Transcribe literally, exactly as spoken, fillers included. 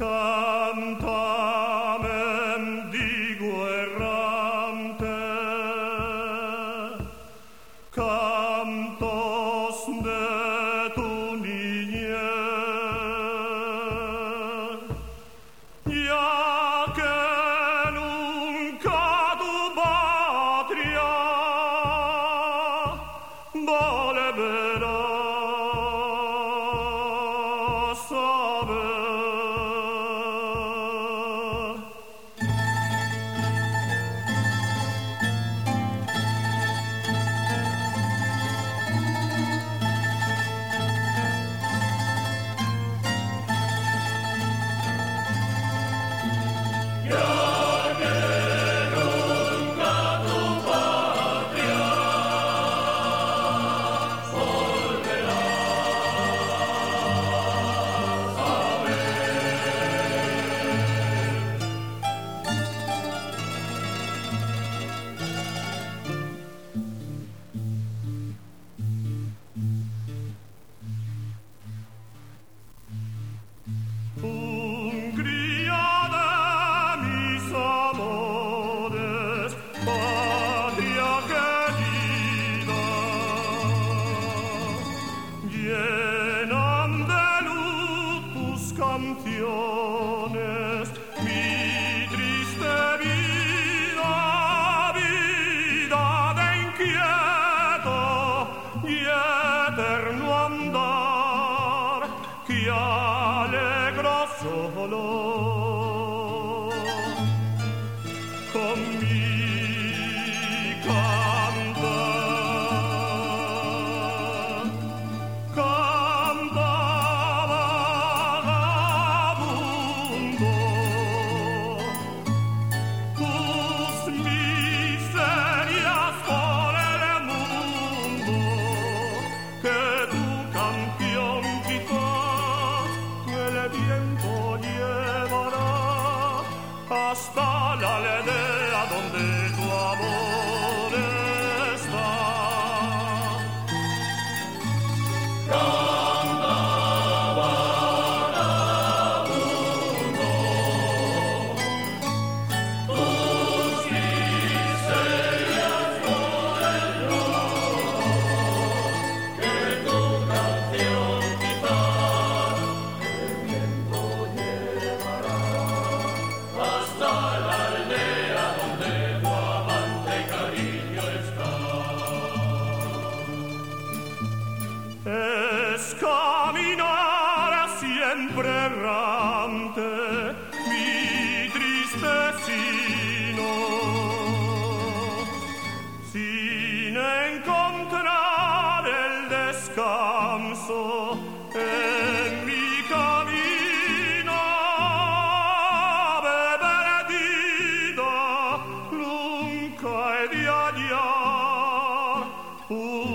Cántame, mendigo errante, cantos de tu niñez, ya que nunca tu patria volverás a ver. Hungría de mis amores, patria querida, llenan de luz tus canciones mi triste vida, vida de inquieto y eterno andar que alegro solo con mi cantar. Canta vagabundo, tus miserias por el mundo, que tu canción quizás el viento llevará hasta la aldea donde tu amor está. Canta vagabundo, tus miserias por el mundo, que tu canción quizás el viento llevará hasta la aldea donde tu amante cariño está. Es caminar siempre errante mi triste sino, sin encontrar el descanso en mi camino. Ave perdida, nunca he de hallar un